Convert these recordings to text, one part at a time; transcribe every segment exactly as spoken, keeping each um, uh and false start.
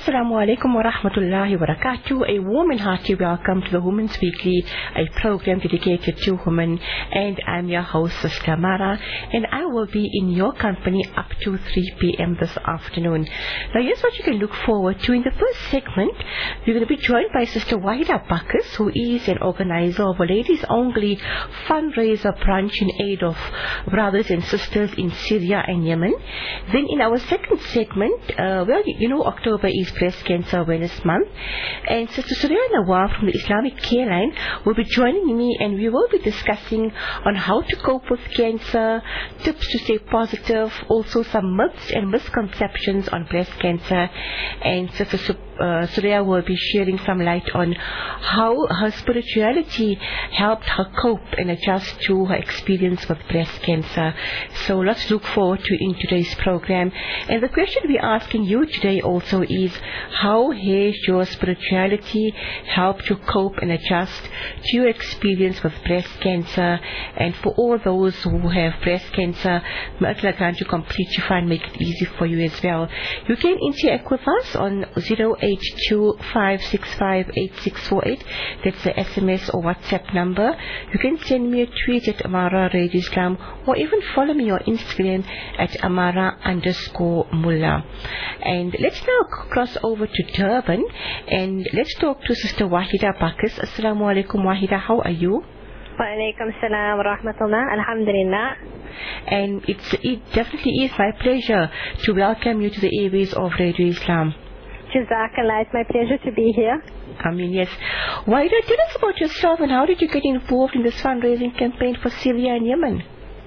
Assalamu alaikum wa rahmatullahi wa barakatuh. A warm and hearty welcome to the Women's Weekly, a program dedicated to women. And I'm your host, Sister Mara, and I will be in your company up to three p.m. this afternoon. Now, here's what you can look forward to. In the first segment, we're going to be joined by Sister Wahida Bacchus, who is an organizer of a ladies-only fundraiser brunch in aid of brothers and sisters in Syria and Yemen. Then in our second segment, uh, well, you know, October is Breast Cancer Awareness Month, and Sister Surya Nawab from the Islamic Care Line will be joining me, and we will be discussing on how to cope with cancer, tips to stay positive, also some myths and misconceptions on breast cancer, and Sister uh, Surya will be sharing some light on how her spirituality helped her cope and adjust to her experience with breast cancer. So let's look forward to in today's program. And the question we're asking you today also is, how has your spirituality helped you cope and adjust to your experience with breast cancer? And for all those who have breast cancer, may Allah grant you complete shifa and make it easy for you as well. You can interact with us on zero eight two five six five eight six four eight. That's the S M S or WhatsApp number. You can send me a tweet at Amara Radio Islam, or even follow me on Instagram at Amara underscore Mullah. And let's now cross over to Durban, and let's talk to Sister Wahida Bacchus. Assalamu alaikum, Wahida. How are you? Wa alaikum salam wa rahmatullah. Alhamdulillah. And it's, it definitely is my pleasure to welcome you to the airways of Radio Islam. Jazakallah, it's my pleasure to be here. I mean, yes. Wahida, tell us about yourself and how did you get involved in this fundraising campaign for Syria and Yemen?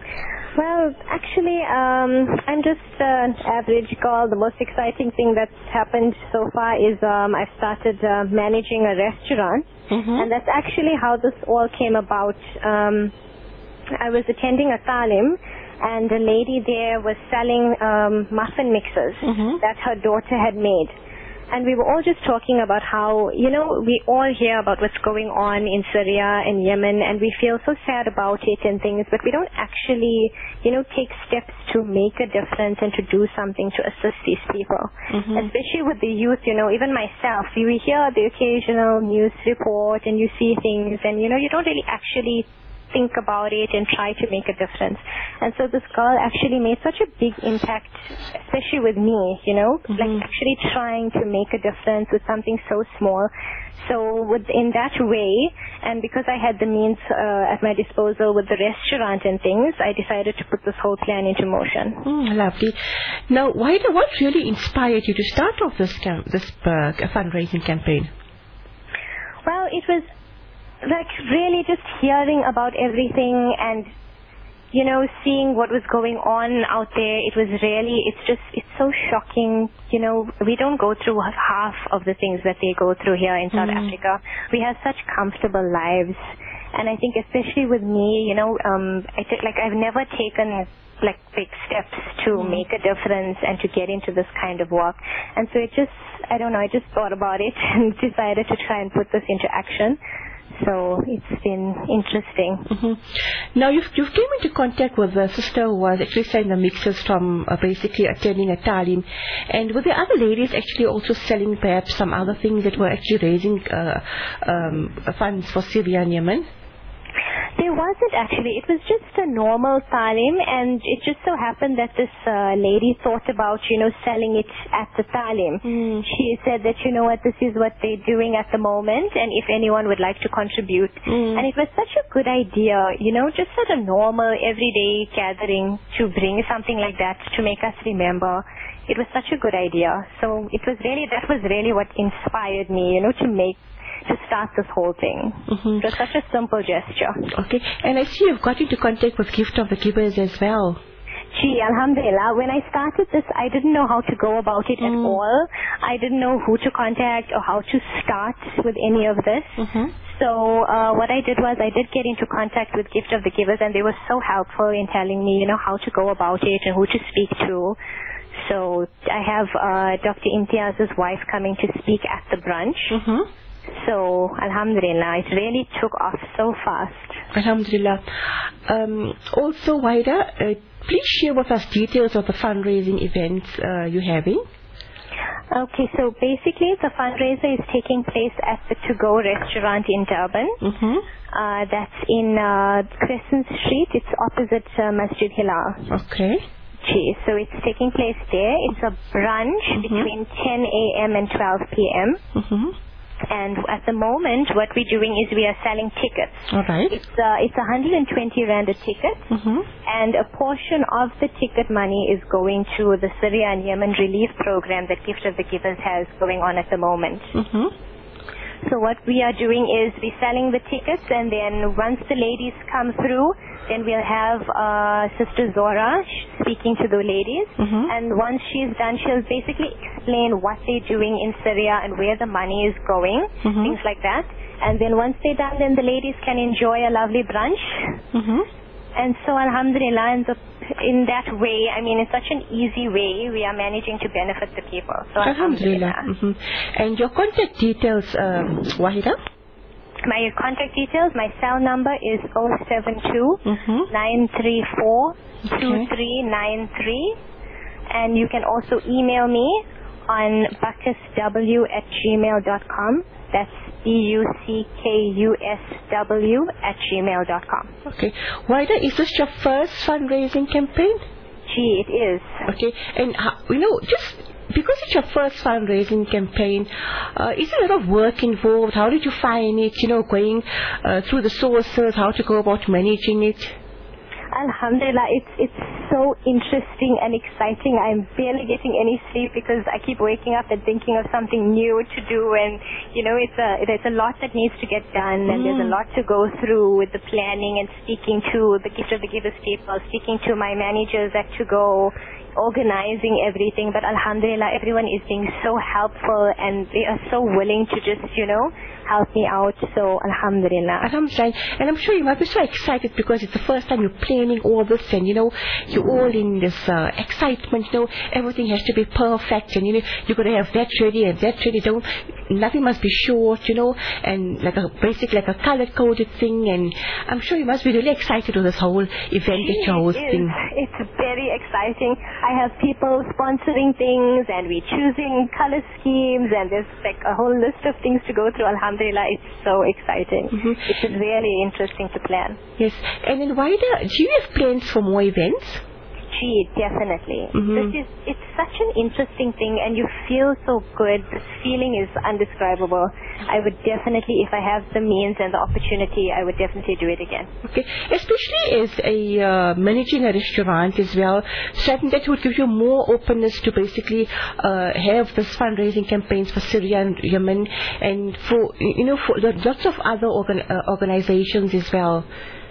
Well, actually, um, I'm just an average girl. The most exciting thing that's happened so far is um, I've started uh, managing a restaurant, mm-hmm. and that's actually how this all came about. Um, I was attending a talim, and a lady there was selling um, muffin mixes mm-hmm. that her daughter had made. And we were all just talking about how, you know, we all hear about what's going on in Syria and Yemen, and we feel so sad about it and things, but we don't actually, you know, take steps to make a difference and to do something to assist these people. Mm-hmm. Especially with the youth, you know, even myself, we hear the occasional news report and you see things, and, you know, you don't really actually think about it and try to make a difference. And so this girl actually made such a big impact, especially with me, you know, mm-hmm. like actually trying to make a difference with something so small. So with, in that way, and because I had the means uh, at my disposal with the restaurant and things, I decided to put this whole plan into motion. Mm, lovely. Now, why, what really inspired you to start off this, cam- this uh, fundraising campaign? Well, it was like really just hearing about everything and, you know, seeing what was going on out there. It was really, it's just, it's so shocking. You know, we don't go through half of the things that they go through here in South mm. Africa. We have such comfortable lives. And I think especially with me, you know, um, I t- like I've never taken like big steps to mm. make a difference and to get into this kind of work. And so it just, I don't know, I just thought about it and decided to try and put this into action. So it's been interesting. Mm-hmm. Now you've, you've came into contact with a sister who was actually selling the mixes from uh, basically attending a talim, and were the other ladies actually also selling perhaps some other things that were actually raising uh, um, funds for Syria and Yemen? There wasn't actually. It was just a normal talim, and it just so happened that this uh, lady thought about, you know, selling it at the talim. Mm. She said that, you know what, this is what they're doing at the moment, and if anyone would like to contribute. Mm. And it was such a good idea, you know, just at a normal, everyday gathering to bring something like that to make us remember. It was such a good idea. So it was really, that was really what inspired me, you know, to make to start this whole thing. Mm-hmm. It was such a simple gesture. Okay, and I see you've got into contact with Gift of the Givers as well. Gee, alhamdulillah, when I started this, I didn't know how to go about it mm. at all. I didn't know who to contact or how to start with any of this. Mm-hmm. So uh, what I did was I did get into contact with Gift of the Givers, and they were so helpful in telling me, you know, how to go about it and who to speak to. So I have uh, Doctor Imtiaz's wife coming to speak at the brunch. Mm-hmm. So, alhamdulillah, it really took off so fast. Alhamdulillah. Um, also, Wahida, uh, please share with us details of the fundraising events uh, you're having. Okay, so basically the fundraiser is taking place at the To Go restaurant in Durban. Mm-hmm. Uh, that's in uh, Crescent Street. It's opposite uh, Masjid Hilal. Okay. Gee, so it's taking place there. It's a brunch mm-hmm. between ten a.m. and twelve p.m. Mm-hmm. And at the moment, what we're doing is we are selling tickets. All right. It's uh, it's one hundred twenty rand a ticket, mm-hmm. and a portion of the ticket money is going to the Syria and Yemen relief program that Gift of the Givers has going on at the moment. Mm-hmm. So what we are doing is we're selling the tickets, and then once the ladies come through, then we'll have uh, Sister Zora speaking to the ladies. Mm-hmm. And once she's done, she'll basically explain what they're doing in Syria and where the money is going, mm-hmm. things like that. And then once they're done, then the ladies can enjoy a lovely brunch. Mm-hmm. And so, alhamdulillah, in, the, in that way, I mean, in such an easy way, we are managing to benefit the people. So, alhamdulillah. alhamdulillah. Mm-hmm. And your contact details, um, Wahida? My contact details, my cell number is oh seven two, nine three four, two three nine three. And you can also email me on buckusw at gmail dot com. That's B U C K U S W at gmail dot com. Okay. Wahida, is this your first fundraising campaign? Gee, it is. Okay. And, uh, you know, just because it's your first fundraising campaign, uh, is there a lot of work involved? How did you find it, you know, going uh, through the sources, how to go about managing it? Alhamdulillah, it's it's so interesting and exciting. I'm barely getting any sleep because I keep waking up and thinking of something new to do, and you know, it's a there's a lot that needs to get done, and mm. there's a lot to go through with the planning and speaking to the Gift of the Givers people, speaking to my managers at To Go, organizing everything. But alhamdulillah, everyone is being so helpful, and they are so willing to just, you know, help me out. So alhamdulillah. Alhamdulillah. And I'm sure you might be so excited because it's the first time you're planning all this, and you know, you're all in this uh, excitement, you know, everything has to be perfect, and you know, you're going to have that ready and that ready, don't, nothing must be short, you know, and like a basic, like a color-coded thing. And I'm sure you must be really excited with this whole event that you're hosting. It is. It's very exciting. I have people sponsoring things, and we're choosing color schemes, and there's like a whole list of things to go through. Alhamdulillah, it's so exciting. Mm-hmm. It's really interesting to plan. Yes. And then why the, do you have plans for more events? Gee, definitely. Mm-hmm. This is, it's such an interesting thing, and you feel so good. The feeling is indescribable. I would definitely, if I have the means and the opportunity, I would definitely do it again. Okay. Especially as a uh, managing a restaurant as well, so I think that would give you more openness to basically uh, have this fundraising campaigns for Syria and Yemen, and for, you know, for lots of other organ, uh, organizations as well.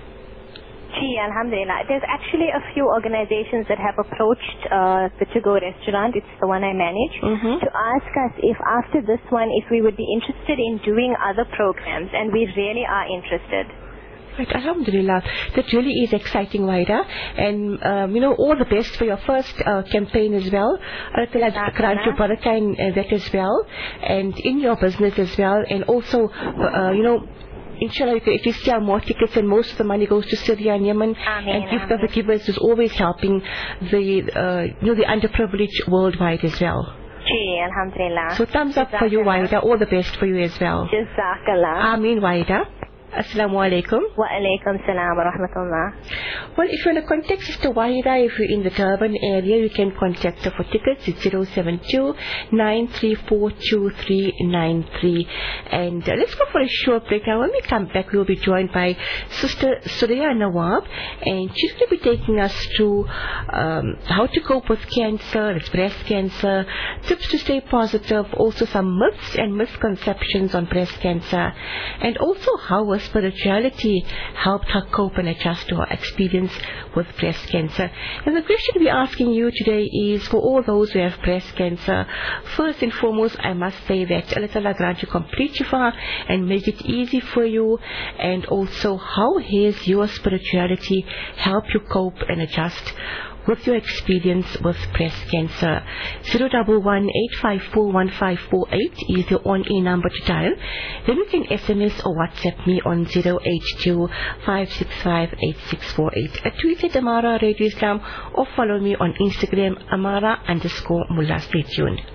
Gee, alhamdulillah. There's actually a few organizations that have approached uh, the To Go restaurant, it's the one I manage, mm-hmm. to ask us if after this one, if we would be interested in doing other programs, and we really are interested. Right, alhamdulillah. That really is exciting, Wahida. And, um, you know, all the best for your first uh, campaign as well. Allah grant you barakah in uh, that as well, and in your business as well, and also, uh, you know, inshallah, if you sell more tickets, and most of the money goes to Syria and Yemen, Ameen, and Gift of the Givers is always helping the, uh, you know, the underprivileged worldwide as well. Gee, alhamdulillah. So thumbs up for you, Wahida. All the best for you as well. Jazakallah. Ameen, Wahida. Assalamu alaikum. Wa alaikum salam wa rahmatullah. Well, if you want to contact Sister Wahida, if you're in the Durban area, you can contact her for tickets. It's zero seven two, nine three four, two three nine three. And uh, let's go for a short break. Now, when we come back, we'll be joined by Sister Surya Nawab, and she's going to be taking us through um, how to cope with cancer, it's breast cancer, tips to stay positive, also some myths and misconceptions on breast cancer, and also how a spirituality helped her cope and adjust to her experience with breast cancer. And the question we're asking you today is, for all those who have breast cancer, first and foremost, I must say that Allah Ta'ala grant you complete shifa and make it easy for you. And also, how has your spirituality helped you cope and adjust with your experience with breast cancer? Zero double one eight five four one five four eight is your on-air number to dial. Then you can S M S or WhatsApp me on zero eight two five six five eight six four eight. A tweet at Amara Radio Islam, or follow me on Instagram, Amara underscore Mullah. Stay tuned.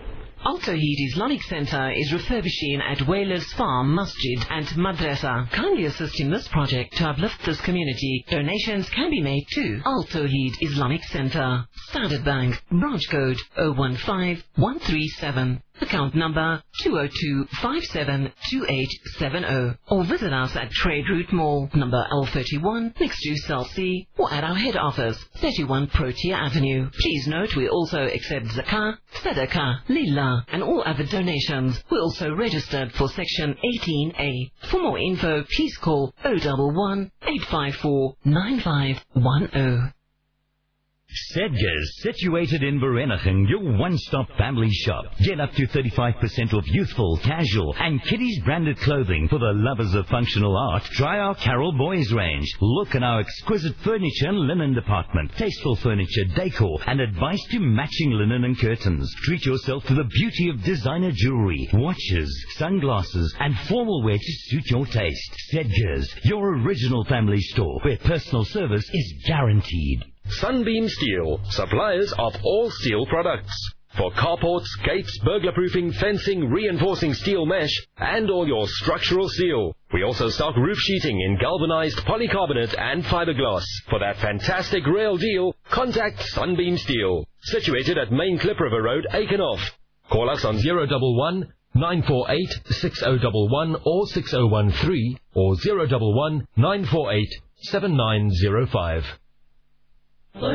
Al Tawheed Islamic Center is refurbishing at Whalers Farm, Masjid and Madrasa. Kindly assist in this project to uplift this community. Donations can be made to Al Tawheed Islamic Center. Standard Bank, branch code zero one five one three seven. Account number two zero two five seven two eight seven zero. Or visit us at Trade Route Mall, number L thirty-one, next to Cell C, or at our head office, thirty-one Protea Avenue. Please note we also accept Zakah, Sadaqah, Lillah, and all other donations. We're also registered for Section eighteen A. For more info, please call zero one one eight five four nine five one zero. Sedgers, situated in Vereeniging, your one-stop family shop. Get up to thirty-five percent off youthful, casual, and kiddies branded clothing for the lovers of functional art. Try our Carol Boys range. Look at our exquisite furniture and linen department. Tasteful furniture, decor, and advice to matching linen and curtains. Treat yourself to the beauty of designer jewelry, watches, sunglasses, and formal wear to suit your taste. Sedgers, your original family store, where personal service is guaranteed. Sunbeam Steel, suppliers of all steel products. For carports, gates, burglar-proofing, fencing, reinforcing steel mesh, and all your structural steel. We also stock roof sheeting in galvanized polycarbonate and fiberglass. For that fantastic rail deal, contact Sunbeam Steel. Situated at Main Klip River Road, Aikenhof. Call us on zero one one nine four eight six zero one one or six zero one three or zero one one nine four eight seven nine zero five. You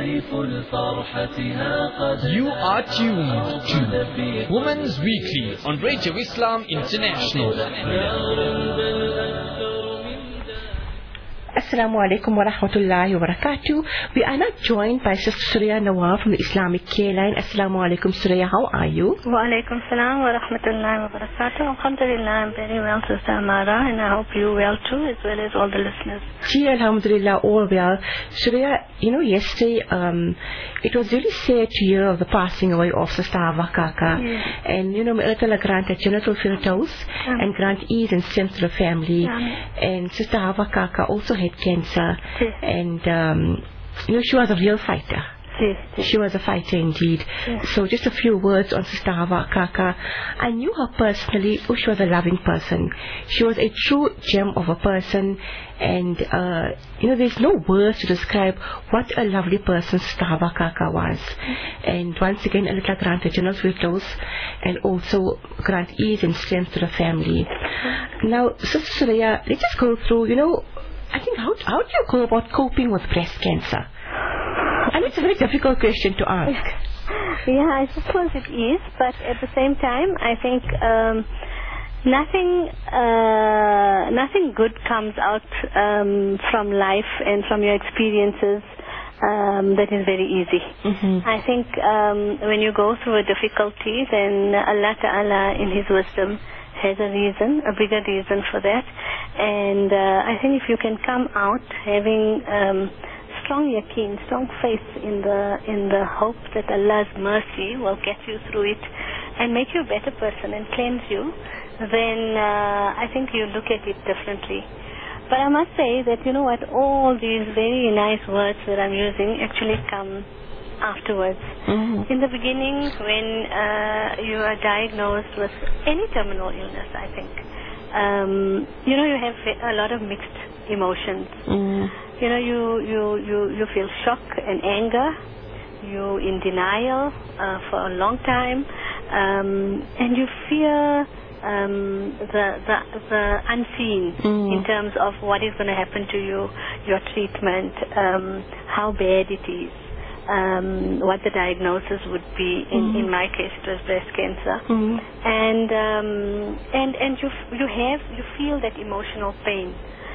are tuned to Women's Weekly on Radio Islam International. Assalamu alaikum wa rahmatullahi wa barakatuh. We are not joined by Sister Surya Nawab from the Islamic Care Line. Assalamu alaikum, Surya. How are you? Wa alaikum salam wa rahmatullahi wa barakatuh. Alhamdulillah, I'm very well, Sister Amara, and I hope you well too, as well as all the listeners. Gee, alhamdulillah, all well. Surya, you know, yesterday, um, it was really sad to hear of the passing away of Sister Hawa Kaka. Yes. And, you know, may Allah grant a Jannatul Firdaus and grant ease and strength to the family. Amen. And Sister Hawa Kaka also had cancer, Yes. and um, you know, she was a real fighter. Yes, yes. She was a fighter indeed. Yes. So just a few words on Sister Hawa Kaka. I knew her personally. Oh, she was a loving person. She was a true gem of a person, and uh, you know, there's no words to describe what a lovely person Sister Hawa Kaka was. And once again, Allah grant her Jannatul Firdaus and also grant ease and strength to the family. Now, Sister Surya, let's just go through, you know, I think, how, how do you go about coping with breast cancer? I mean, it's a very difficult question to ask. Yeah, I suppose it is, but at the same time, I think um, nothing uh, nothing good comes out um, from life and from your experiences um, that is very easy. Mm-hmm. I think um, when you go through a difficulty, then Allah Ta'ala in His wisdom has a reason, a bigger reason for that. And uh, I think if you can come out having um, strong yaqeen, strong faith in the in the hope that Allah's mercy will get you through it and make you a better person and cleanse you, then uh, I think you look at it differently. But I must say that, you know what, all these very nice words that I'm using actually come afterwards. Mm-hmm. In the beginning, when uh, you are diagnosed with any terminal illness, I think, um, you know, you have a lot of mixed emotions. Mm-hmm. You know, you, you, you, you feel shock and anger. You're in denial uh, for a long time. Um, and you fear um, the, the, the unseen mm. in terms of what is going to happen to you, your treatment, um, how bad it is. Um, what the diagnosis would be. In, mm. in my case, it was breast cancer, mm. and um, and and you you have you feel that emotional pain.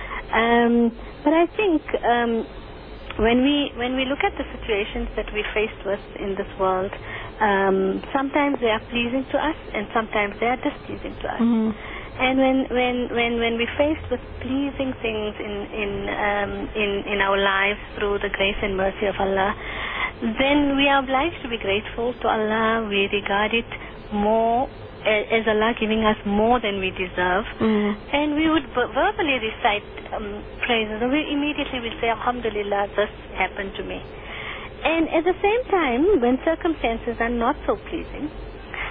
Um, but I think um, when we when we look at the situations that we're faced with in this world, um, sometimes they are pleasing to us, and sometimes they are displeasing to us. Mm. And when when when when we're faced with pleasing things in in um, in in our lives through the grace and mercy of Allah, then we are obliged to be grateful to Allah. We regard it more as Allah giving us more than we deserve. Mm. And we would verbally recite um, praises, and we immediately will say, Alhamdulillah, this happened to me. And at the same time, when circumstances are not so pleasing,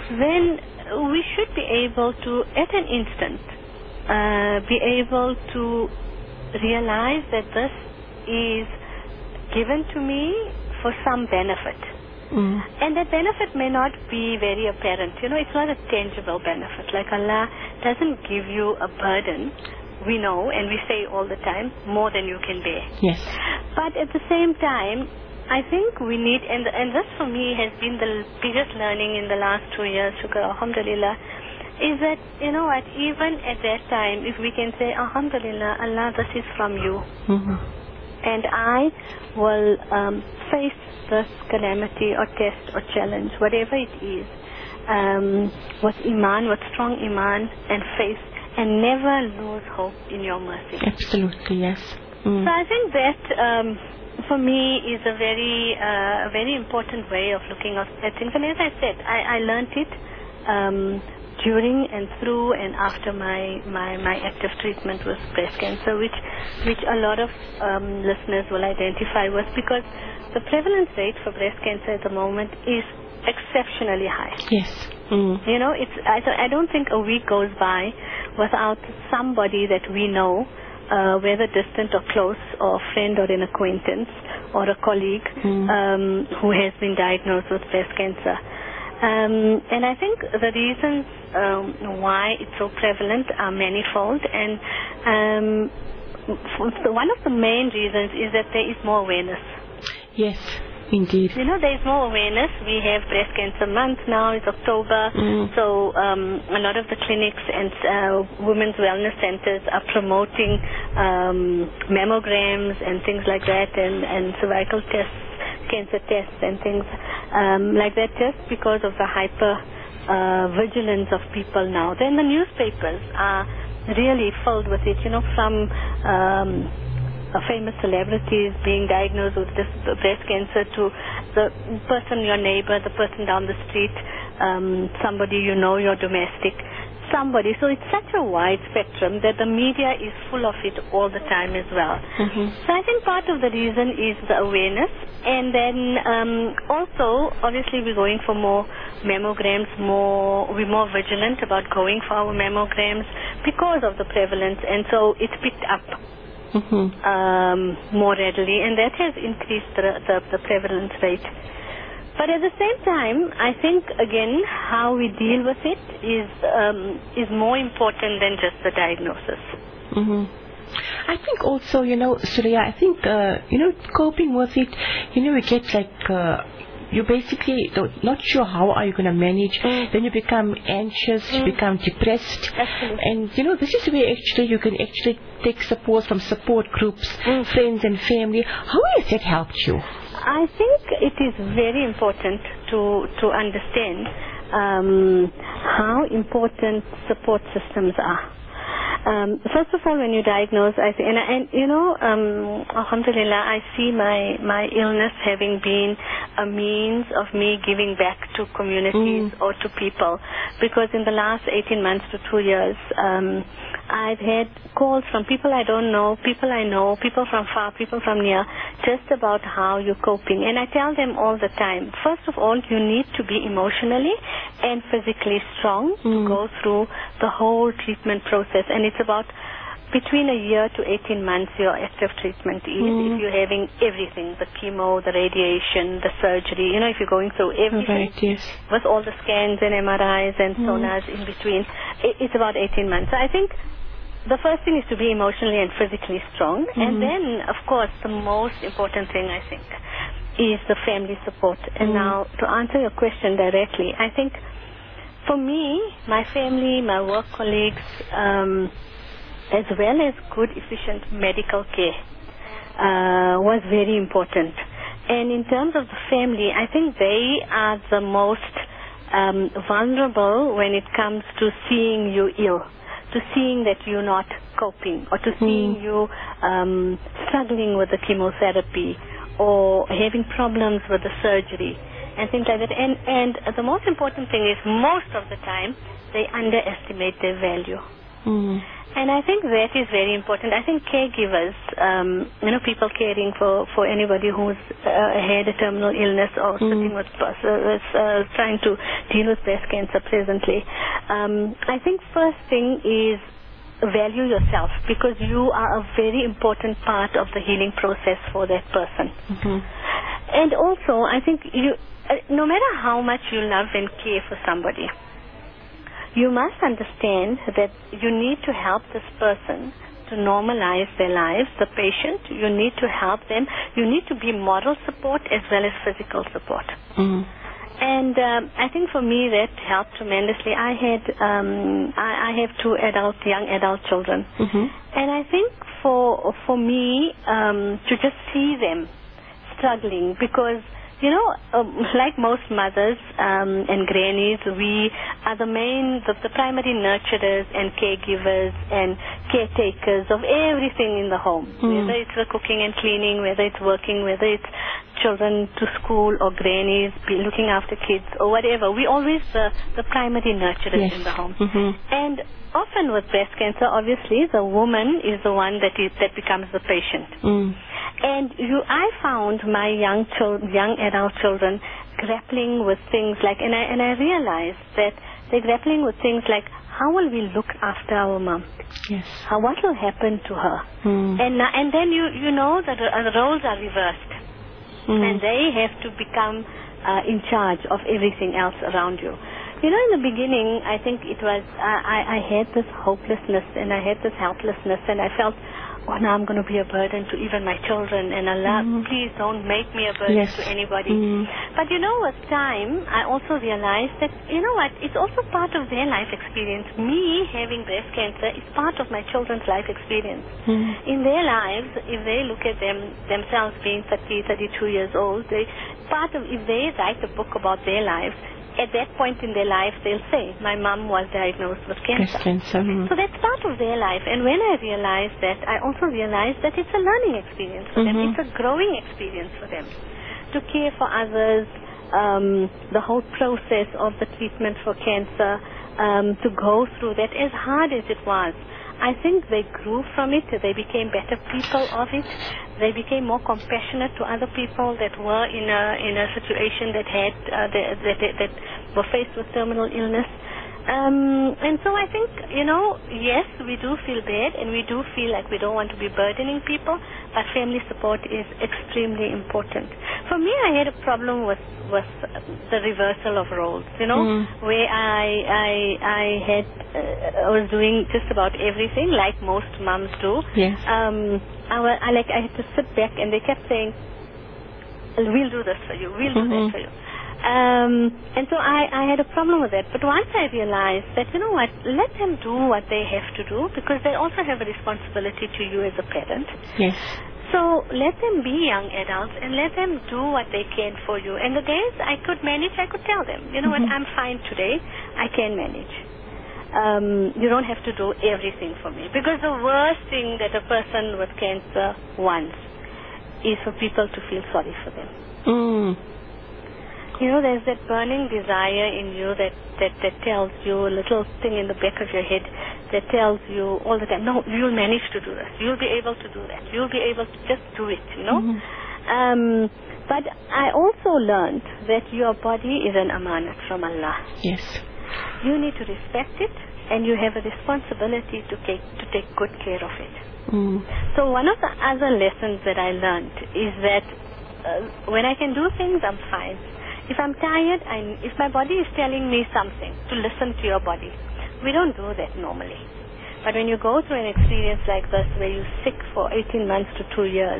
then we should be able to, at an instant, uh, be able to realize that this is given to me for some benefit. Mm. And that benefit may not be very apparent. You know, it's not a tangible benefit. Like Allah doesn't give you a burden, we know, and we say all the time, more than you can bear. Yes. But at the same time, I think we need, and, and this for me has been the biggest learning in the last two years, shukr, alhamdulillah, is that, you know what, even at that time, if we can say, alhamdulillah, Allah, this is from you. Mm-hmm. And I will um, face this calamity or test or challenge, whatever it is, um, with iman, with strong iman and faith, and never lose hope in your mercy. Absolutely, yes. Mm. So I think that, um, for me, is a very, uh, a very important way of looking at things. And as I said, I, I learned it um, during and through and after my, my, my active treatment with breast cancer, which, which a lot of um, listeners will identify with, because the prevalence rate for breast cancer at the moment is exceptionally high. Yes. Mm. You know, it's, I, I don't think a week goes by without somebody that we know, uh, whether distant or close, or a friend or an acquaintance or a colleague, mm. um, who has been diagnosed with breast cancer. Um, and I think the reasons um, why it's so prevalent are manifold, and um, one of the main reasons is that there is more awareness. Yes, indeed. You know, there is more awareness. We have Breast Cancer Month now, it's October, mm. so um, a lot of the clinics and uh, women's wellness centers are promoting um, mammograms and things like that, and, and cervical tests, cancer tests and things um, like that, just because of the hyper uh, vigilance of people now. Then the newspapers are really filled with it, you know, from um, uh, famous celebrities being diagnosed with this breast cancer to the person, your neighbor, the person down the street, um, somebody you know, your domestic, somebody. So it's such a wide spectrum that the media is full of it all the time as well. Mm-hmm. So I think part of the reason is the awareness, and then um, also obviously we're going for more mammograms, more we're more vigilant about going for our mammograms because of the prevalence, and so it's picked up mm-hmm. um, more readily, and that has increased the, the, the prevalence rate. But at the same time, I think, again, how we deal with it is um, is more important than just the diagnosis. Mm-hmm. I think also, you know, Surya, I think, uh, you know, coping with it, you know, we get like, uh, you basically don't, not sure how are you going to manage, mm. then you become anxious, mm. you become depressed. Absolutely. And, you know, this is where actually you can actually take support from support groups, mm. friends and family. How has that helped you? I think it is very important to to understand um, how important support systems are. Um, first of all, when you diagnose, I think, and, and you know, um, alhamdulillah, I see my, my illness having been a means of me giving back to communities mm. or to people, because in the last eighteen months to two years, um, I've had calls from people I don't know, people I know, people from far, people from near, just about how you're coping. And I tell them all the time, first of all, you need to be emotionally and physically strong mm. to go through the whole treatment process. And it's about between a year to eighteen months your active treatment is, mm. if you're having everything, the chemo, the radiation, the surgery, you know, if you're going through everything, right, yes. with all the scans and M R Is and mm. sonars in between, it's about eighteen months. So I think the first thing is to be emotionally and physically strong. Mm-hmm. And then, of course, the most important thing, I think, is the family support. And mm. now, to answer your question directly, I think for me, my family, my work colleagues, um, as well as good, efficient medical care, uh, was very important. And in terms of the family, I think they are the most um, vulnerable when it comes to seeing you ill, to seeing that you're not coping, or to seeing mm. you um, struggling with the chemotherapy or having problems with the surgery and things like that. And, and the most important thing is, most of the time, they underestimate their value. Mm. And I think that is very important. I think caregivers, um, you know, people caring for, for anybody who's uh, had a terminal illness or mm. sitting with, uh, uh, trying to deal with breast cancer presently. Um, I think first thing is value yourself, because you are a very important part of the healing process for that person. Mm-hmm. And also, I think you, uh, no matter how much you love and care for somebody, you must understand that you need to help this person to normalize their lives, the patient. You need to help them. You need to be moral support as well as physical support. Mm. And um, I think for me that helped tremendously. I had, um, I, I have two adult, young adult children. Mm-hmm. And I think for, for me um, to just see them struggling, because you know, um, like most mothers um, and grannies, we are the main, the, the primary nurturers and caregivers and caretakers of everything in the home. Mm. Whether it's the cooking and cleaning, whether it's working, whether it's children to school or grannies be looking after kids or whatever. We always the, the primary nurturers yes. in the home. Mm-hmm. And often with breast cancer, obviously, the woman is the one that is that becomes the patient. Mm. And you, I found my young children, young adult children grappling with things like, and I and I realized that they're grappling with things like, how will we look after our mom? Yes. How, what will happen to her? Mm. And and then you you know that the, uh, the roles are reversed, mm. and they have to become uh, in charge of everything else around you. You know, in the beginning, I think it was uh, I I had this hopelessness and I had this helplessness, and I felt, oh, now I'm going to be a burden to even my children, and Allah, mm. please don't make me a burden yes. to anybody. Mm. But you know, with time, I also realized that, you know what, it's also part of their life experience. Me having breast cancer is part of my children's life experience. Mm. In their lives, if they look at them themselves being thirty, thirty-two years old, they, part of, if they write a book about their lives, at that point in their life, they'll say, my mom was diagnosed with cancer. cancer. Mm. So that's part of their life. And when I realized that, I also realized that it's a learning experience for mm-hmm. them. It's a growing experience for them. To care for others, um, the whole process of the treatment for cancer, um, to go through that, as hard as it was, I think they grew from it. They became better people of it. They became more compassionate to other people that were in a in a situation that had uh, that, that that were faced with terminal illness. Um, and so I think, you know, yes, we do feel bad and we do feel like we don't want to be burdening people, but family support is extremely important. For me, I had a problem with, with the reversal of roles, you know, mm. where I I I had uh, I was doing just about everything like most moms do. Yes. Um, I, I like I had to sit back, and they kept saying, "We'll do this for you. We'll do mm-hmm. that for you." Um, and so I, I had a problem with that. But once I realized that, you know what, let them do what they have to do, because they also have a responsibility to you as a parent. Yes. So let them be young adults and let them do what they can for you. And the days I could manage, I could tell them, you know mm-hmm. what, I'm fine today. I can manage. Um, you don't have to do everything for me. Because the worst thing that a person with cancer wants is for people to feel sorry for them. Mm. You know, there's that burning desire in you that, that, that tells you, a little thing in the back of your head that tells you all the time, no, you'll manage to do this. You'll be able to do that. You'll be able to just do it, you know. Mm-hmm. Um, but I also learned that your body is an amanat from Allah. Yes. You need to respect it, and you have a responsibility to take, to take good care of it. Mm. So one of the other lessons that I learned is that uh, when I can do things, I'm fine. If I'm tired, I'm, if my body is telling me something, to listen to your body. We don't do that normally. But when you go through an experience like this, where you're sick for eighteen months to two years,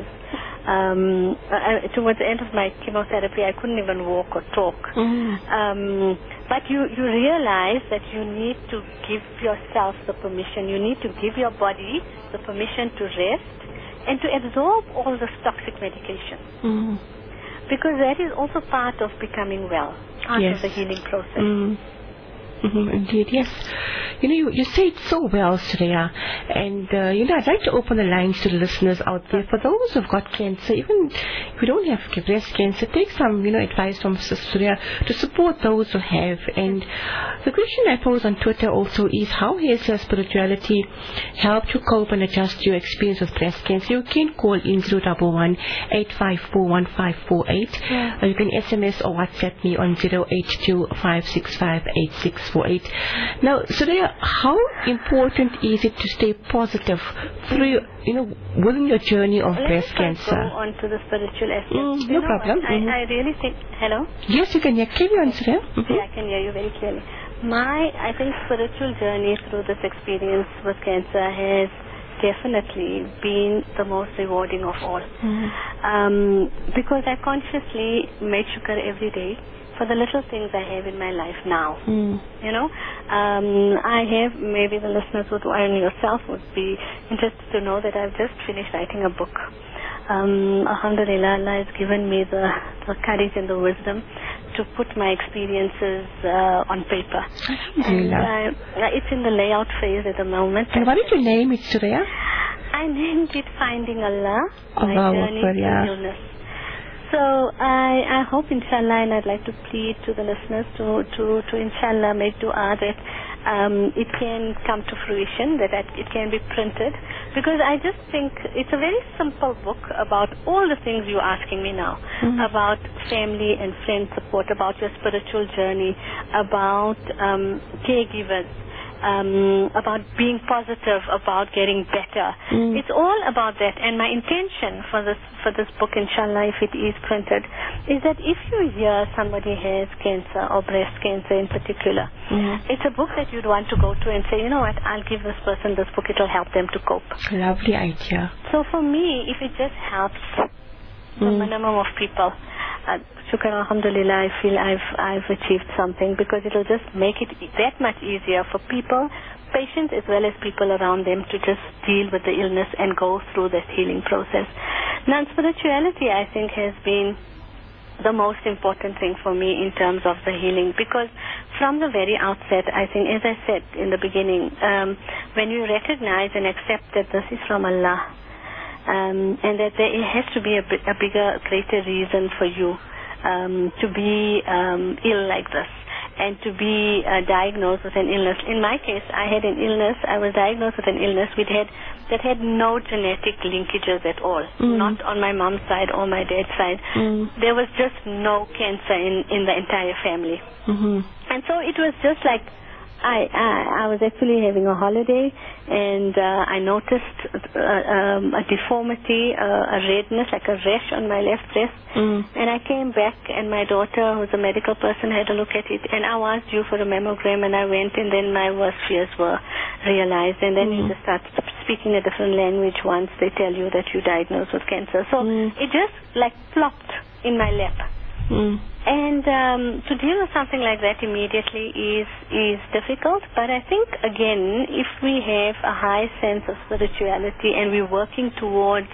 um, I, towards the end of my chemotherapy, I couldn't even walk or talk. Mm-hmm. Um, but you, you realize that you need to give yourself the permission. You need to give your body the permission to rest and to absorb all this toxic medication. Mm-hmm. Because that is also part of becoming well, part yes. of the healing process. Mm. Mm-hmm, indeed, yes. You know, you, you say it so well, Surya. And, uh, you know, I'd like to open the lines to the listeners out there. For those who've got cancer, even if you don't have breast cancer, take some, you know, advice from Sister Surya to support those who have. And the question I pose on Twitter also is, how has your spirituality helped you cope and adjust your experience with breast cancer? You can call in zero one one, eight five four, one five four eight. Yeah. Or you can S M S or WhatsApp me on zero eight two, five six five, eight six four eight. Now, Surya, how important is it to stay positive through, you know, within your journey of Let breast me cancer? Go on to the spiritual aspect. Mm, you no know problem. I, Mm-hmm. I really think. Hello. Yes, you can. Yeah, carry on, Surya. Mm-hmm. Yeah, I can hear you very clearly. My, I think, spiritual journey through this experience with cancer has definitely been the most rewarding of all. Mm-hmm. Um, because I consciously made shukr every day for the little things I have in my life now. Mm. You know, um, I have, maybe the listeners would, and yourself would be interested to know that I've just finished writing a book. Um, Alhamdulillah, Allah has given me the, the courage and the wisdom to put my experiences uh, on paper. And, uh, it's in the layout phase at the moment. And what did you name it, Surya? I named it Finding Allah, oh, My wow, Journey well, to yeah. Illness. So I, I hope, inshallah, and I'd like to plead to the listeners to, to, to inshallah, make dua that um, it can come to fruition, that it can be printed. Because I just think it's a very simple book about all the things you're asking me now, mm-hmm. about family and friend support, about your spiritual journey, about um, caregivers, Um, about being positive, about getting better. Mm. It's all about that. And my intention for this for this book, inshallah, if it is printed, is that if you hear somebody has cancer or breast cancer in particular, mm. it's a book that you'd want to go to and say, you know what, I'll give this person this book, it'll help them to cope. Lovely idea. So for me, if it just helps the mm. minimum of people, uh, shukr, alhamdulillah, I feel I've I've achieved something, because it'll just make it that much easier for people, patients as well as people around them, to just deal with the illness and go through this healing process. Now, spirituality, I think, has been the most important thing for me in terms of the healing, because from the very outset, I think, as I said in the beginning, um, when you recognize and accept that this is from Allah, um, and that there has to be a, a bigger, greater reason for you Um, to be um, ill like this, and to be uh, diagnosed with an illness. In my case, I had an illness. I was diagnosed with an illness which had, that had no genetic linkages at all, mm. not on my mom's side or my dad's side. Mm. There was just no cancer in, in the entire family. Mm-hmm. And so it was just like, I, I I was actually having a holiday, and uh, I noticed uh, um, a deformity, uh, a redness, like a rash on my left breast. Mm. And I came back, and my daughter, who's a medical person, had a look at it, and I was due for a mammogram, and I went, and then my worst fears were realized, and then mm. you just start speaking a different language once they tell you that you're diagnosed with cancer. So mm. it just like plopped in my lap. Mm. And um, to deal with something like that immediately is is difficult. But I think, again, if we have a high sense of spirituality and we're working towards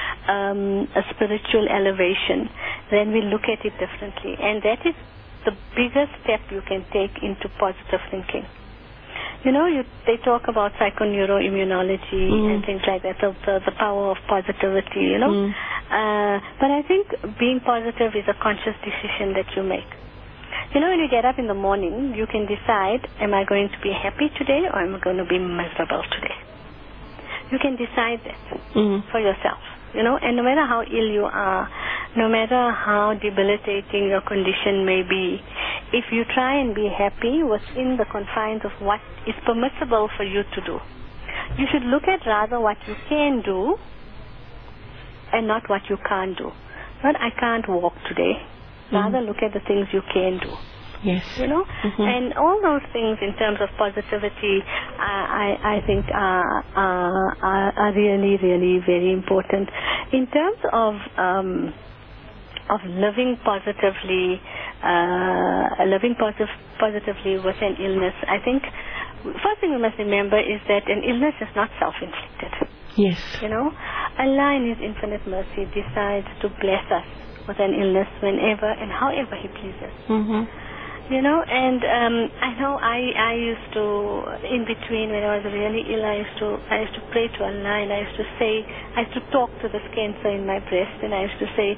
um, a spiritual elevation, then we look at it differently. And that is the biggest step you can take into positive thinking. You know, you, they talk about psychoneuroimmunology mm. and things like that, the, the, the power of positivity, you know. Mm. Uh, but I think being positive is a conscious decision that you make. You know, when you get up in the morning, you can decide, am I going to be happy today or am I going to be miserable today? You can decide that mm. for yourself, you know, and no matter how ill you are, no matter how debilitating your condition may be, if you try and be happy within the confines of what is permissible for you to do, you should look at rather what you can do and not what you can't do. Not I can't walk today. Rather mm. look at the things you can do. Yes. You know? Mm-hmm. And all those things in terms of positivity, uh, I, I think are, are, are, are really, really very important. In terms of um, of living positively, uh, living positive, positively with an illness, I think first thing we must remember is that an illness is not self-inflicted. Yes. You know, Allah in His infinite mercy decides to bless us with an illness whenever and however He pleases. Mm-hmm. You know, and um, I know I, I used to, in between when I was really ill, I used to I used to pray to Allah, and I used to say, I used to talk to this cancer in my breast, and I used to say,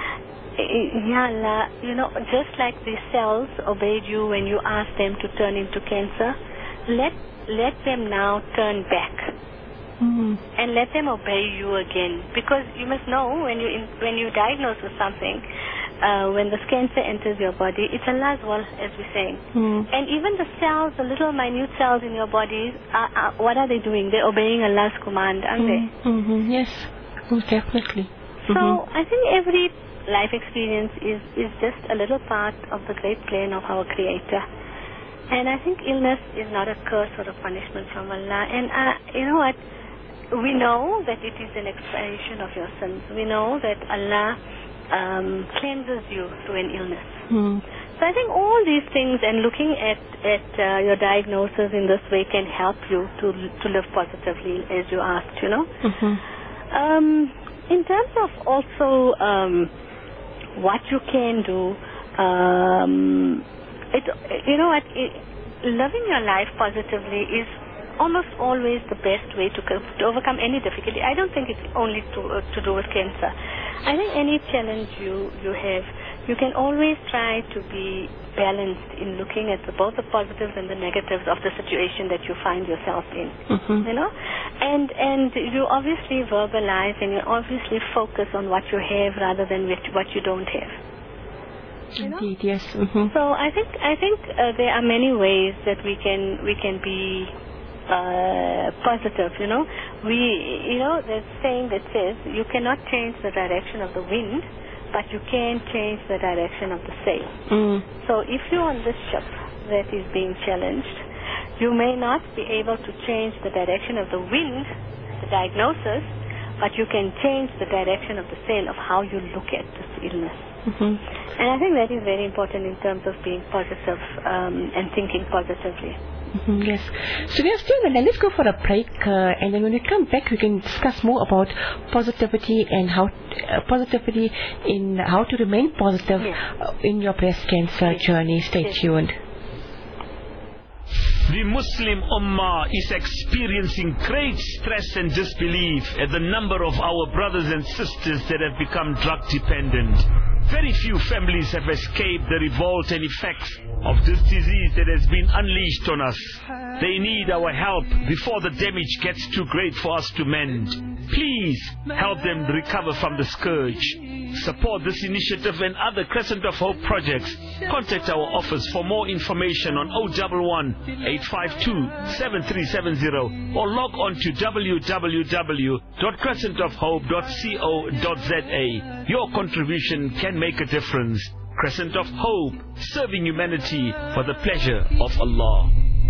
Ya Allah, you know, just like these cells obeyed you when you asked them to turn into cancer, let let them now turn back. Mm-hmm. And let them obey you again, because you must know when you in, when you diagnose with something, uh, when the cancer enters your body, it's Allah's will, as we're saying. Mm. And even the cells, the little minute cells in your body, are, are, what are they doing? They're obeying Allah's command, aren't mm-hmm. they? Mm-hmm. Yes, most definitely. So mm-hmm. I think every life experience is, is just a little part of the great plan of our Creator. And I think illness is not a curse or a punishment from Allah. And uh, you know what? We know that it is an expiation of your sins. We know that Allah um, cleanses you through an illness. Mm. So I think all these things and looking at, at uh, your diagnosis in this way can help you to to live positively, as you asked, you know. Mm-hmm. Um, in terms of also um, what you can do, um, it, you know what, it, living your life positively is almost always the best way to, to overcome any difficulty. I don't think it's only to, uh, to do with cancer. I think any challenge you, you have, you can always try to be balanced in looking at the, both the positives and the negatives of the situation that you find yourself in. Mm-hmm. You know, and and you obviously verbalize and you obviously focus on what you have rather than what you don't have. You know? Indeed, yes. Mm-hmm. So I think I think uh, there are many ways that we can we can be Uh, positive, you know. We, you know, there's a saying that says you cannot change the direction of the wind, but you can change the direction of the sail. Mm. So if you're on this ship that is being challenged, you may not be able to change the direction of the wind, the diagnosis, but you can change the direction of the sail of how you look at this illness. Mm-hmm. And I think that is very important in terms of being positive um, and thinking positively. Mm-hmm, yes. So we are still, well, let's go for a break, uh, and then when we come back, we can discuss more about positivity and how uh, positivity in how to remain positive yes. uh, in your breast cancer yes. journey. Stay yes. tuned. The Muslim Ummah is experiencing great stress and disbelief at the number of our brothers and sisters that have become drug dependent. Very few families have escaped the revolt and effects of this disease that has been unleashed on us. They need our help before the damage gets too great for us to mend. Please help them recover from the scourge. Support this initiative and other Crescent of Hope projects. Contact our office for more information on zero one one, eight five two, seven three seven zero or log on to w w w dot crescent of hope dot co dot z a. Your contribution can make a difference. Crescent of Hope, serving humanity for the pleasure of Allah.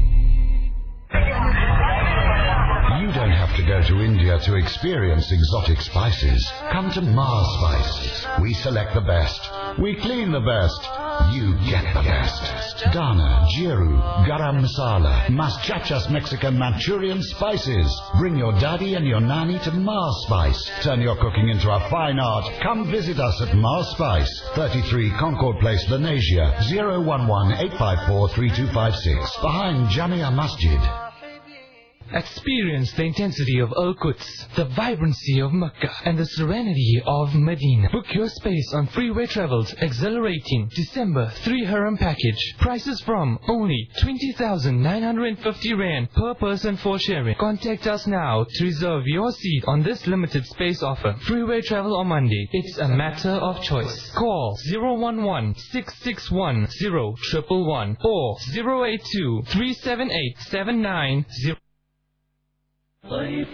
You don't have to go to India to experience exotic spices. Come to Mars Spice. We select the best. We clean the best. You get the best. Dana, Jiru, Garam Masala, Maschachas Mexican Manchurian spices. Bring your daddy and your nanny to Mars Spice. Turn your cooking into a fine art. Come visit us at Mars Spice, thirty-three Concord Place, Lenasia, zero one one, eight five four, three two five six, behind Jamia Masjid. Experience the intensity of Al-Quds, the vibrancy of Mecca, and the serenity of Medina. Book your space on Freeway Travels' exhilarating December three Haram package. Prices from only twenty thousand nine hundred fifty rand per person for sharing. Contact us now to reserve your seat on this limited space offer. Freeway Travel on Monday. It's a matter of choice. Call zero one one, six six one, zero one one one or zero eight two, three seven eight, seven nine zero. This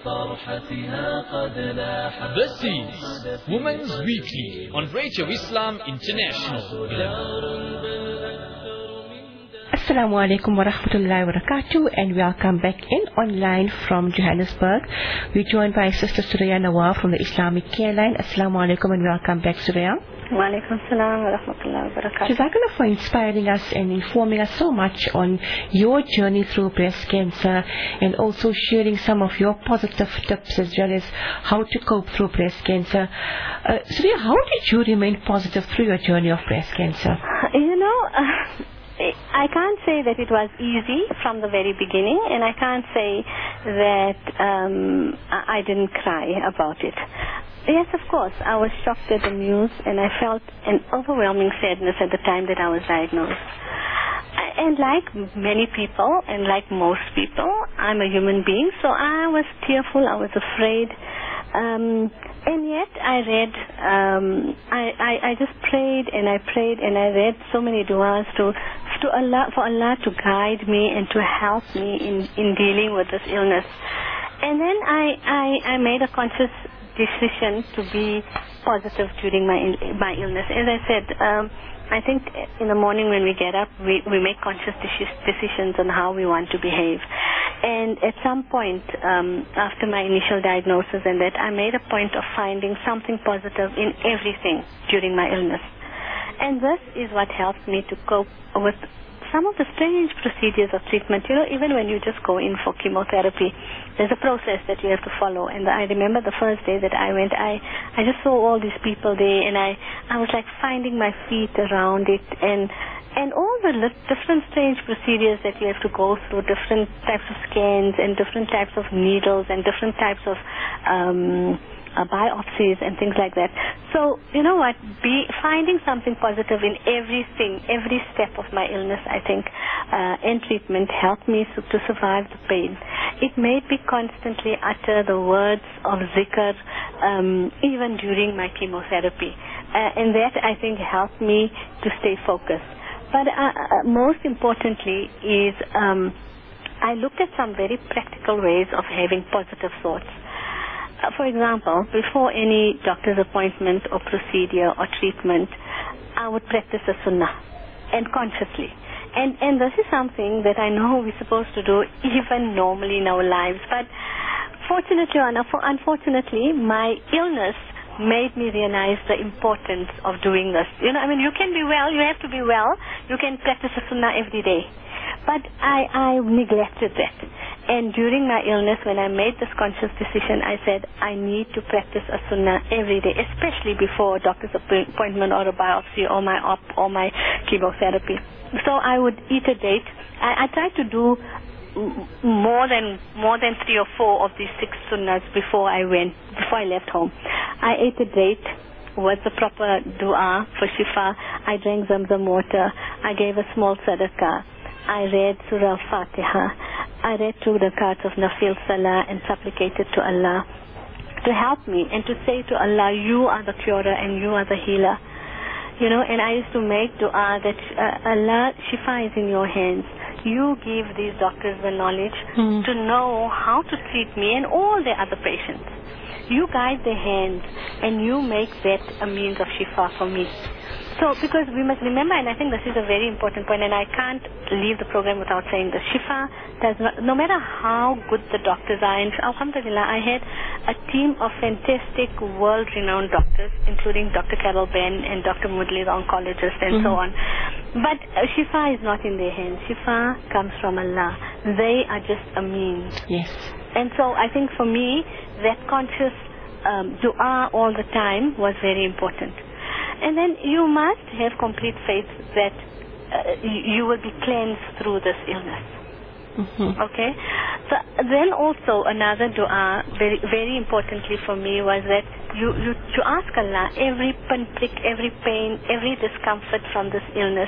is Women's Weekly on Radio Islam International. Assalamu alaikum wa rahmatullahi wa barakatuh, and welcome back in online from Johannesburg. We're joined by Sister Suraya Nawaf from the Islamic Care Line. Assalamu alaikum and welcome back, Suraya. Wa alaikum salam wa rahmatullahi wa barakatuh. Jazakallah for inspiring us and informing us so much on your journey through breast cancer, and also sharing some of your positive tips as well as how to cope through breast cancer. Uh, Suraya, how did you remain positive through your journey of breast cancer? You know, uh, I can't say that it was easy from the very beginning, and I can't say that um, I didn't cry about it. Yes, of course, I was shocked at the news, and I felt an overwhelming sadness at the time that I was diagnosed. And like many people, and like most people, I'm a human being, so I was tearful, I was afraid. Um, and yet I read, um, I, I, I just prayed and I prayed and I read so many du'as to, to Allah, for Allah to guide me and to help me in, in dealing with this illness. And then I, I, I made a conscious decision to be positive during my, my illness. As I said, um, I think in the morning when we get up, we, we make conscious decisions on how we want to behave. And at some point, um, after my initial diagnosis and that, I made a point of finding something positive in everything during my illness. And this is what helped me to cope with some of the strange procedures of treatment. You know, even when you just go in for chemotherapy, there's a process that you have to follow. And I remember the first day that I went, I, I just saw all these people there, and I, I was like finding my feet around it, and and all the different strange procedures that you have to go through, different types of scans and different types of needles and different types of um, uh, biopsies and things like that. So, you know what, be finding something positive in everything, every step of my illness, I think, uh, and treatment helped me to, to survive the pain. It made me constantly utter the words of zikr, um, even during my chemotherapy. Uh, and that, I think, helped me to stay focused. But uh, uh, most importantly is um, I looked at some very practical ways of having positive thoughts. Uh, for example, before any doctor's appointment or procedure or treatment, I would practice the sunnah, and consciously. And, and this is something that I know we're supposed to do even normally in our lives. But fortunately or unfortunately, my illness made me realize the importance of doing this. You know, I mean, you can be well, you have to be well, you can practice the sunnah every day. But I, I neglected that. And during my illness, when I made this conscious decision, I said, I need to practice a sunnah every day, especially before a doctor's appointment or a biopsy or my op or my chemotherapy. So I would eat a date. I, I tried to do more than more than three or four of these six sunnahs before I went, before I left home. I ate a date with the proper dua for shifa. I drank zamzam water. I gave a small sadaqah. I read Surah Al-Fatiha. I read two rakats of Nafil Salah and supplicated to Allah to help me and to say to Allah, you are the curer and you are the healer. You know, and I used to make dua that uh, Allah, shifa is in your hands. You give these doctors the knowledge mm. to know how to treat me and all the other patients. You guide their hands and you make that a means of shifa for me. So, because we must remember, and I think this is a very important point, and I can't leave the program without saying the shifa does not, no matter how good the doctors are, and alhamdulillah, I had a team of fantastic world-renowned doctors, including Doctor Carol Ben and Doctor Mudli, the oncologist, and mm-hmm. so on. But uh, shifa is not in their hands. Shifa comes from Allah. They are just a means. Yes. And so I think for me, that conscious um, dua all the time was very important. And then you must have complete faith that uh, you will be cleansed through this illness. Mm-hmm. Okay? So then also another dua, very very importantly for me, was that you, you to ask Allah every pinprick, every pain, every discomfort from this illness,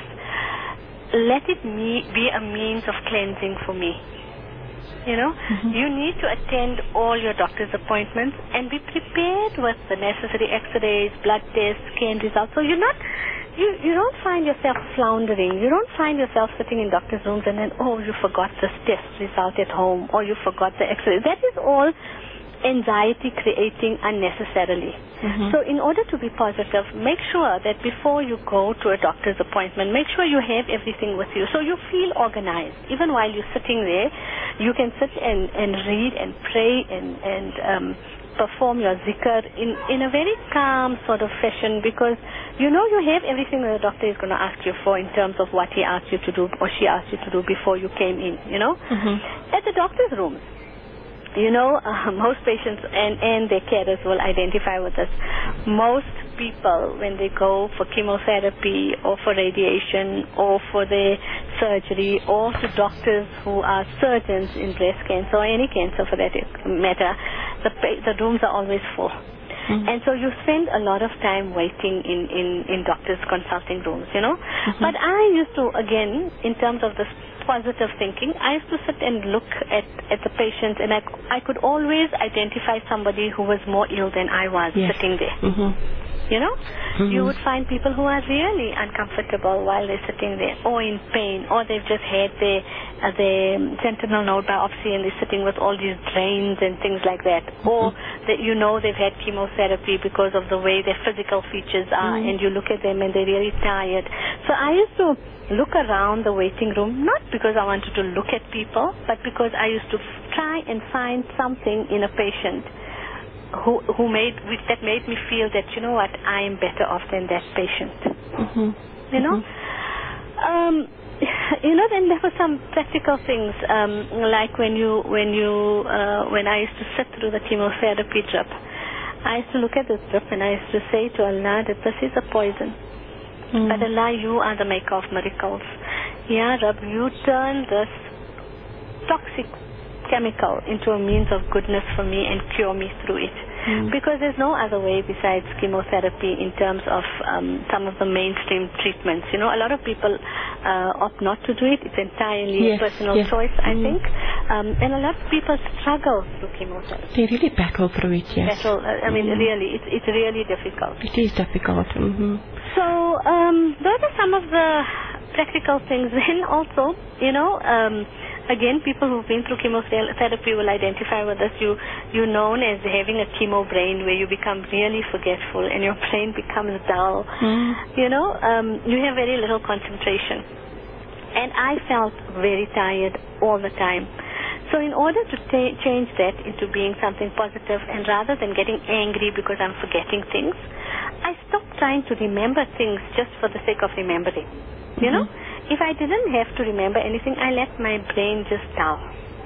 let it me, be a means of cleansing for me. You know, mm-hmm. you need to attend all your doctor's appointments and be prepared with the necessary x-rays, blood tests, scan results. So you're not, you, you don't find yourself floundering. You don't find yourself sitting in doctor's rooms and then, oh, you forgot this test result at home, or you forgot the x-ray. That is all anxiety creating unnecessarily. Mm-hmm. So in order to be positive, make sure that before you go to a doctor's appointment, make sure you have everything with you so you feel organized. Even while you're sitting there, you can sit and, and read and pray and, and um, perform your zikr in, in a very calm sort of fashion, because you know you have everything that the doctor is going to ask you for in terms of what he asked you to do or she asked you to do before you came in, you know. Mm-hmm. At the doctor's rooms, you know, uh, most patients and, and their carers will identify with this. Most people, when they go for chemotherapy or for radiation or for their surgery or to doctors who are surgeons in breast cancer or any cancer for that matter, the, the rooms are always full. Mm-hmm. And so you spend a lot of time waiting in, in, in doctors' consulting rooms, you know. Mm-hmm. But I used to, again, in terms of this positive thinking, I used to sit and look at, at the patients, and I, I could always identify somebody who was more ill than I was, yes, sitting there. Mm-hmm. You know, mm-hmm. you would find people who are really uncomfortable while they're sitting there, or in pain, or they've just had their uh, their sentinel node biopsy and they're sitting with all these drains and things like that, mm-hmm. or that you know they've had chemotherapy because of the way their physical features are, mm-hmm. and you look at them and they're really tired. So I used to look around the waiting room, not because I wanted to look at people, but because I used to f- try and find something in a patient who who made that made me feel that, you know what, I am better off than that patient. Mm-hmm. You know, mm-hmm. um, you know. Then there were some practical things, um, like when you when you uh, when I used to sit through the chemotherapy drip, I used to look at the drip and I used to say to Allah that this is a poison. Mm. But Allah, you are the maker of miracles. Ya Rab, you turn this toxic chemical into a means of goodness for me and cure me through it. Mm. Because there's no other way besides chemotherapy in terms of um, some of the mainstream treatments. You know, a lot of people uh, opt not to do it. It's entirely yes, a personal yes. choice, I mm. think. Um, and a lot of people struggle through chemotherapy. They really battle through it, yes. Battle, uh, I mean, mm. really, it's, it's really difficult. It is difficult. Mm-hmm. So, um, those are some of the practical things. Then also, you know, um, again, people who've been through chemotherapy will identify with this. You, you're known as having a chemo brain, where you become really forgetful and your brain becomes dull. Mm. You know, um, you have very little concentration. And I felt very tired all the time. So in order to ta- change that into being something positive, and rather than getting angry because I'm forgetting things, I stopped trying to remember things just for the sake of remembering. You mm-hmm. know? If I didn't have to remember anything, I let my brain just down.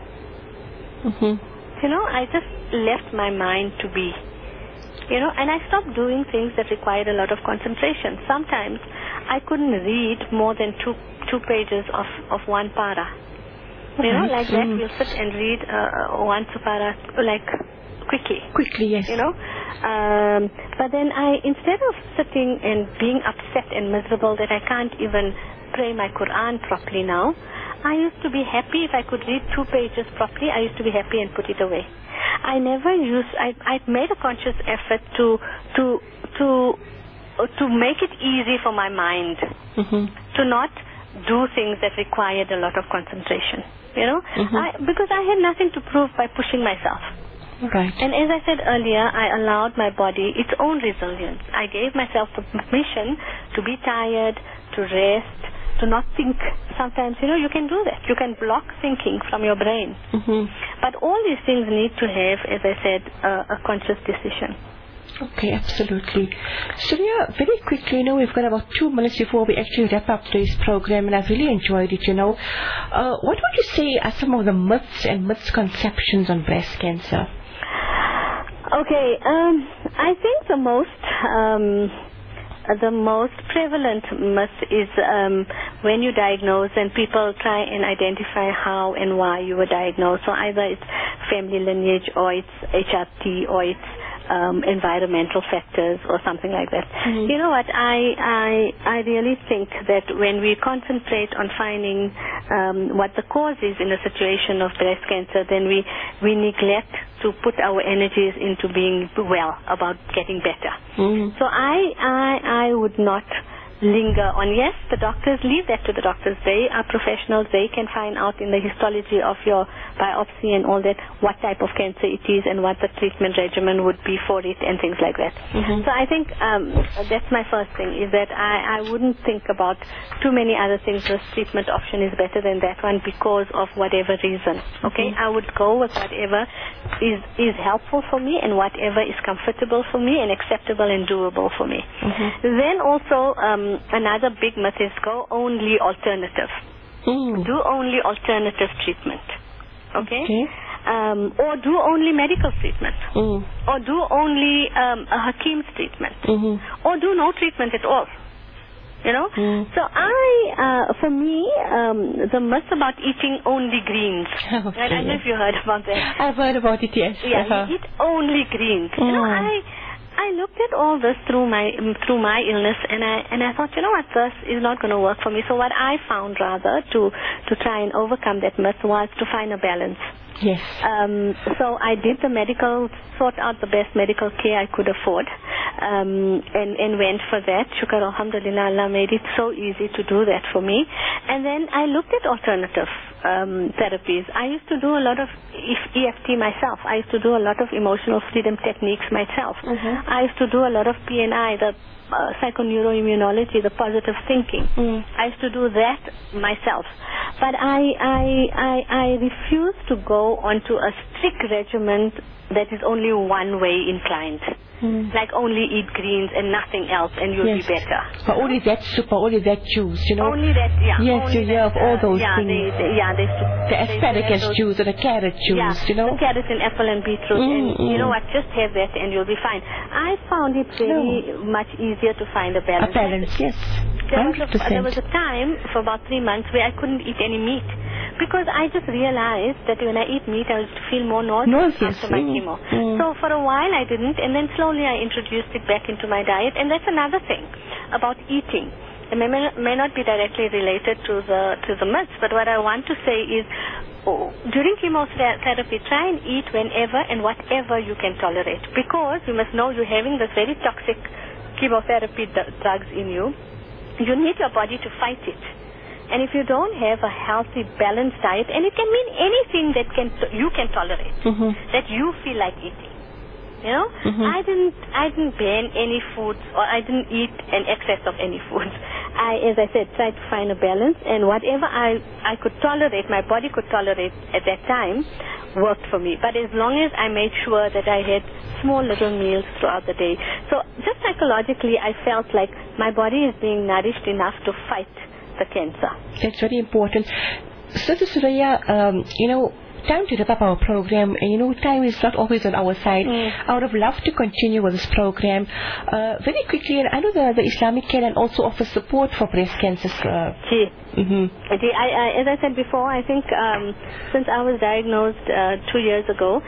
Mm-hmm. You know, I just left my mind to be. You know, and I stopped doing things that required a lot of concentration. Sometimes I couldn't read more than two two pages of, of one para. You know, like that, we'll sit and read uh, one para, like, quickly. Quickly, yes. You know? Um, but then I, instead of sitting and being upset and miserable that I can't even pray my Quran properly now, I used to be happy if I could read two pages properly. I used to be happy and put it away. I never used, I, I made a conscious effort to, to, to, uh, to make it easy for my mind, mm-hmm. to not do things that required a lot of concentration, you know, mm-hmm. I, because I had nothing to prove by pushing myself. Right. And as I said earlier, I allowed my body its own resilience. I gave myself the permission to be tired, to rest, to not think. Sometimes, you know, you can do that. You can block thinking from your brain. Mm-hmm. But all these things need to have, as I said, uh, a conscious decision. Okay, absolutely. Surya, very quickly, you know, we've got about two minutes before we actually wrap up today's program, and I've really enjoyed it, you know. Uh, what would you say are some of the myths and misconceptions on breast cancer? Okay, um, I think the most um, the most prevalent myth is um, when you diagnose and people try and identify how and why you were diagnosed. So either it's family lineage, or it's H R T, or it's Um, environmental factors or something like that. Mm-hmm. You know what, I, I I really think that when we concentrate on finding um, what the cause is in a situation of breast cancer, then we, we neglect to put our energies into being well, about getting better. Mm-hmm. So I, I, I would not linger on. Yes, the doctors, leave that to the doctors. They are professionals. They can find out in the histology of your biopsy and all that what type of cancer it is and what the treatment regimen would be for it and things like that. Mm-hmm. So I think um, that's my first thing, is that I, I wouldn't think about too many other things. This treatment option is better than that one because of whatever reason. Okay, mm-hmm. I would go with whatever is is helpful for me and whatever is comfortable for me and acceptable and doable for me. Mm-hmm. Then also um, another big myth is go only alternative. Mm. Do only alternative treatment. Okay? okay. um, or do only medical treatment, mm. or do only um, a Hakim's treatment, mm-hmm. or do no treatment at all. You know, mm. so I, uh, for me, um, the myth about eating only greens. Okay. Right? I don't know if you heard about that. I've heard about it, yes. Yeah, uh-huh. you eat only greens. Mm. You know, I, I looked at all this through my through my illness, and I and I thought, you know what, this is not going to work for me. So what I found rather to to try and overcome that myth was to find a balance. Yes. Um, so I did the medical, sought out the best medical care I could afford, um, and, and went for that. Shukar alhamdulillah, Allah made it so easy to do that for me. And then I looked at alternative um, therapies. I used to do a lot of E F T myself. I used to do a lot of emotional freedom techniques myself. Mm-hmm. I used to do a lot of P N I, the uh, psychoneuroimmunology, the positive thinking. Mm. I used to do that myself. But I, I, I, I refuse to go onto a strict regimen that is only one way inclined. Mm. Like only eat greens and nothing else and you'll yes. be better. But only that soup, or only that juice, you know? Only that, yeah. Yes, only you hear that, of all uh, those yeah, things. They, they, yeah, they, the they, asparagus they juice or the carrot juice, yeah, you know? the carrot and apple and beetroot. Mm, and mm. you know what, just have that and you'll be fine. I found it very no. much easier to find a balance. A balance, yes. There one hundred percent. was, a, there was a time for about three months where I couldn't eat any meat. Because I just realized that when I eat meat, I used to feel more nauseous, nauseous. after my mm. chemo. Mm. So for a while I didn't, and then slowly I introduced it back into my diet. And that's another thing about eating. It may, may not be directly related to the to the myths, but what I want to say is, oh, during chemotherapy, try and eat whenever and whatever you can tolerate. Because you must know you're having this very toxic chemotherapy d- drugs in you. You need your body to fight it. And if you don't have a healthy, balanced diet, and it can mean anything that can you can tolerate, mm-hmm. that you feel like eating. You know, mm-hmm. I didn't, I didn't ban any foods, or I didn't eat an excess of any foods. I, as I said, tried to find a balance, and whatever I, I could tolerate, my body could tolerate at that time, worked for me. But as long as I made sure that I had small little meals throughout the day, so just psychologically, I felt like my body is being nourished enough to fight the cancer. That's very important. Sister Suraya, um, you know, time to wrap up our program, and you know, time is not always on our side. Mm. I would have loved to continue with this program. Uh, very quickly, and I know the, the Islamic Care also offers support for breast cancer. Uh, Gee. Mm-hmm. Gee, I, I, as I said before, I think um, since I was diagnosed uh, two years ago,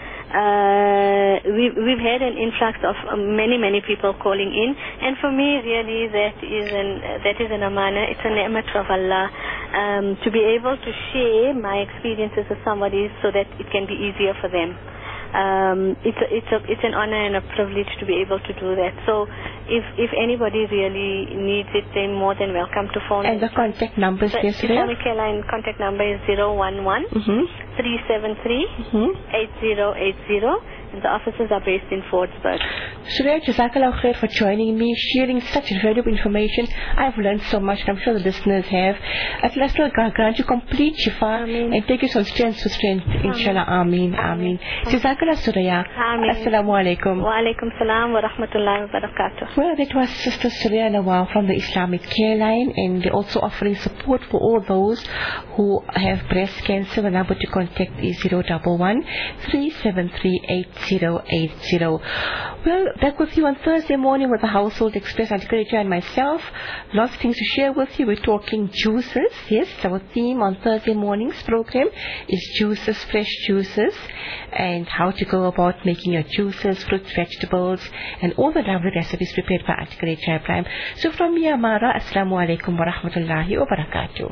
uh, we've, we've had an influx of uh, many, many people calling in, and for me, really, that is an that is an amana. It's a ni'mat of Allah, um, to be able to share my experiences with somebody so that it can be easier for them. Um, it's a, it's a, it's an honor and a privilege to be able to do that. So, if if anybody really needs it, they're more than welcome to phone. And the contact numbers, the yes, Islamic Care Line contact number is zero one one three seven three eight zero eight zero. The offices are based in Fordsburg. Suraya, Jazakallah khair for joining me, sharing such valuable information. I've learned so much, and I'm sure the listeners have. Allah grant you complete shifa Ameen. And take you from strength to strength, inshallah. Ameen, Ameen. Jazakallah Suraya. Assalamu alaikum. Wa alaikum salam wa rahmatullahi wa barakatuh. Well, that was Sister Suraya Nawal from the Islamic Care Line, and they're also offering support for all those who have breast cancer. The number to contact is zero one one three seven three eight zero eight zero. Well, back with you on Thursday morning with the Household Express. Auntie Khadija and myself. Lots of things to share with you. We're talking juices. Yes, our theme on Thursday morning's program is juices, fresh juices, and how to go about making your juices, fruits, vegetables, and all the lovely recipes prepared by Auntie Khadija Ibrahim. So from me, Amara, Assalamu alaikum wa rahmatullahi wa barakatuh.